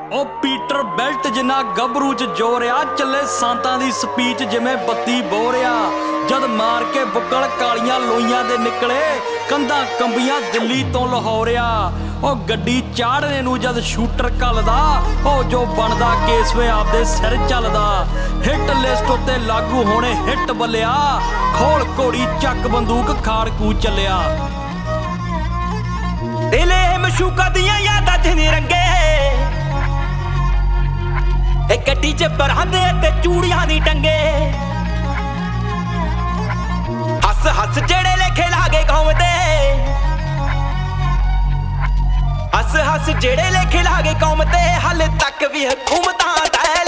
ਉਹ Peter belt ਜਿੰਨਾ ਗੱਭਰੂ ਚ ਜੋਰਿਆ, ਚੱਲੇ ਸੰਤਾਂ ਦੀ ਸਪੀਚ ਜਿਵੇਂ ਬੱਤੀ ਬੋਰਿਆ। ਜਦ ਮਾਰ ਕੇ ਬੁੱਕਲ ਕਾਲੀਆਂ ਲੋਈਆਂ ਦੇ ਨਿਕਲੇ, ਕੰਧਾਂ ਕੰਬੀਆਂ ਦਿੱਲੀ ਤੋਂ ਲਾਹੌਰਿਆ। ਉਹ ਗੱਡੀ ਚਾੜਨੇ ਨੂੰ ਜਦ ਸ਼ੂਟਰ ਘੱਲਦਾ, ਉਹ ਜੋ ਬਣਦਾ ਕੇਸ ਵੇ ਆਪਦੇ ਸਿਰ ਚੱਲਦਾ। ਹਿੱਟ ਲਿਸਟ ਉੱਤੇ ਲਾਗੂ ਹੋਣੇ ਹਿੱਟ ਬੱਲਿਆ, ਖੋਲ ਘੋੜੀ ਚੱਕ ਬੰਦੂਕ ਖਾੜਕੂ ਚੱਲਿਆ। ਦਿਲੇ ਮਸ਼ੂਕਾਂ ਦੀਆਂ ਯਾਦਾਂ ਚ ਨੀ ਰੰਗੇ, ਇਹ ਗੱਡੀ ਚ ਬਰਾਂਦੇ ਤੇ ਚੂੜੀਆਂ ਨੀ ਟੰਗੇ। ਹੱਸ ਹੱਸ ਜਿਹੜੇ ਲੇਖੇ ਲਾਗੇ ਕੌਮ ਤੇ, ਹੱਸ ਹੱਸ ਜਿਹੜੇ ਲੇਖੇ ਲਾਗੇ ਕੌਮ ਤੇ, ਹਾਲੇ ਤੱਕ ਵੀ ਹਕੂਮਤਾਂ ਦਾ